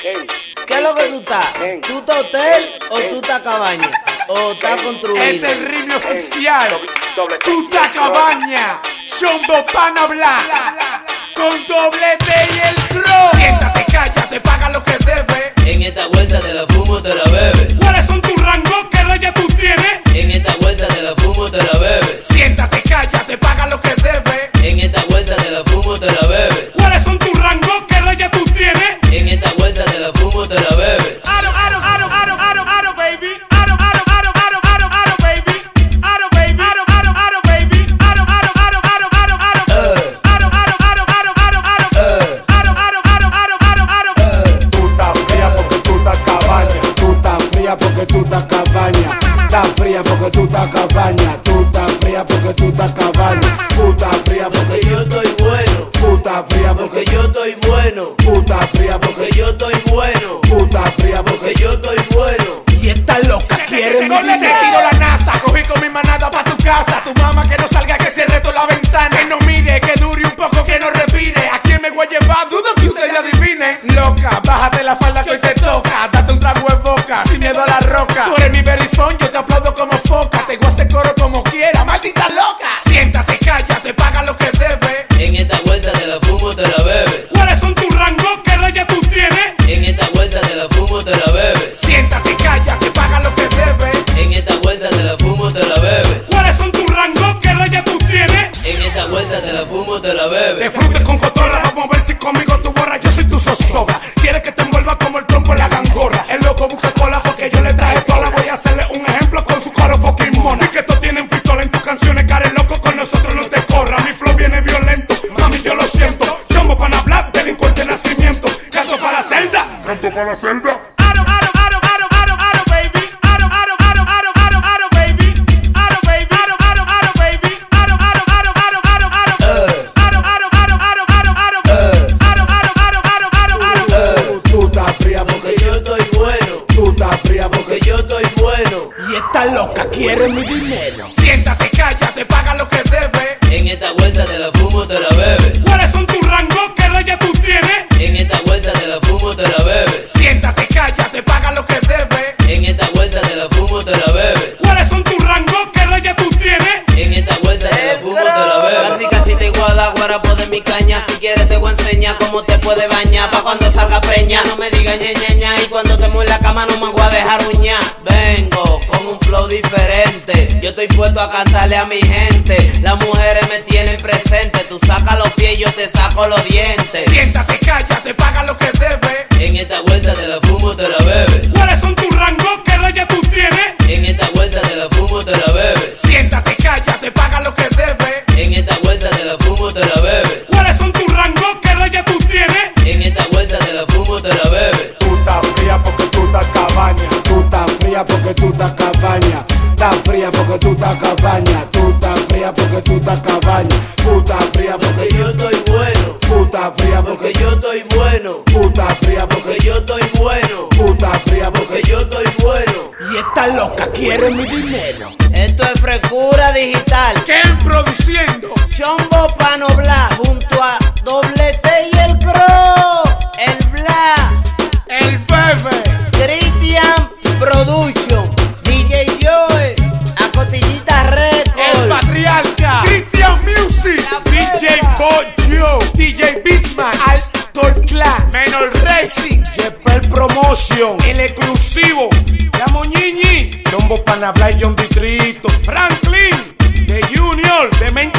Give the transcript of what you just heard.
¿Qué es lo que tú estás? ¿Tú estás hotel o tú estás cabaña? ¿O estás construido? Este es el ritmo oficial. Tú estás cabaña. Chombo Pana Bla. Con doble T y el crow. Siéntate, cállate, paga lo que debes. En esta vuelta te la fumo, te la bebes. ¿Cuáles son tus rangos? ¿Qué raya tú tienes? En esta vuelta te la fumo, te la bebes. Siéntate, cállate, paga lo que debes. En esta vuelta te la fumo, te la bebes. ¿Cuáles son tus rangos? ¿Qué raya tú tienes? En esta vuelta te la fumo, te la bebes. Porque tú estás cabaña, estás fría porque tú estás cabaña, tú estás fría porque tú estás cabaña, tú estás fría porque yo estoy bueno, tú estás fría porque yo estoy bueno, tú estás fría porque yo estoy bueno, tú estás fría porque yo estoy bueno. Y esta loca quiere mi No le tiro la NASA, cogí con mi manada pa' tu casa. Tu mamá que no salga, que cierre toda la ventana. Que no mire, que dure un poco, que no respire. ¿A quién me voy a llevar? Dudo que ustedes adivinen. Loca, bájate la falda que hoy te toca. Date un trago de boca, sin miedo a la roca. Tú eres mi verifón, yo te aplaudo como foca. Te voy a hacer coro como quiera, maldita loca. Siéntate, cállate, paga lo que debes. En esta vuelta te la fumo, te la bebes. ¿Cuáles son tus rangos? ¿Qué raya tú tienes? En esta vuelta te la fumo, te la bebes. Siéntate, cállate, paga lo que debes. En esta vuelta te la fumo, te la bebes. ¿Cuáles son tus rangos? ¿Qué raya tú tienes? En esta vuelta te la fumo, te la De bebes. frutes con cotorra, vamos a ver si conmigo tú borras. Yo soy tu zozobra. Quieres que te envuelva como el trompo en la gangorra. El loco busca cola porque yo le traje toda. Voy a hacerle un ejemplo con su coro fucking mona. Y que tú tienen pistola en tus canciones, care loco, con nosotros no te corra. Mi flow viene violento, mami yo lo siento. Chombo Pana Bla, delincuente de nacimiento. Canto para la celda, canto para la celda. Y esta loca quiere mi dinero. Siéntate, cállate, paga lo que debes. En esta vuelta te la fumo, te la bebes. ¿Cuáles son tus rangos? ¿Qué raya tú tienes? En esta vuelta te la fumo, te la bebes. Siéntate, cállate, paga lo que debes. En esta vuelta te la fumo, te la bebes. ¿Cuáles son tus rangos? ¿Qué raya tú tienes? En esta vuelta te la fumo, te la bebes. Casi te voy a dar guarapo de mi caña. Si quieres te voy a enseñar cómo te puedes bañar. Pa' cuando salga preña, no me digas ñeñeña. Y cuando te mueva la cama no me voy a dejar uñar. Vengo con un flow diferente. Yo estoy puesto a cantarle a mi gente. Las mujeres me tienen presente. Tú sacas los pies, yo te saco los dientes. Siéntate, cállate, paga lo que debes. En esta vuelta te la fumo, te la bebes. ¿Cuáles son tus rangos? ¿Qué raya tú tienes? En esta vuelta te la fumo, te la bebes. Siéntate, cállate, paga lo que debes. En esta vuelta te la fumo, te la bebes. ¿Cuáles son tus rangos? ¿Qué raya tú tienes? En esta vuelta te la fumo, te la bebes. Tú estás fría porque tú estás cabaña, tú estás fría porque tú estás cabaña, estás fría porque tú estás cabaña, tú estás fría porque tú estás cabaña, tú estás fría porque yo estoy bueno, tú estás fría porque yo estoy bueno, tú estás fría porque yo estoy bueno, tú estás fría porque yo estoy bueno. Y esta loca quiere mi dinero. Esto es Frescura Digital. ¿Qué produciendo? Chombo Pana Bla junto a Doble T y el Crow. El Bla, El Bebe, Christian Production, DJ Joe, a Cotillita El Record, Patriarca, Christian Music, DJ Bojo, DJ Beatman, Alto Clan, Menor Racing, Jeffel Promotion, El Exclusivo, La Moñiñi, Chombo Pana Bla y John Distrito, Franklin, The Junior, The Main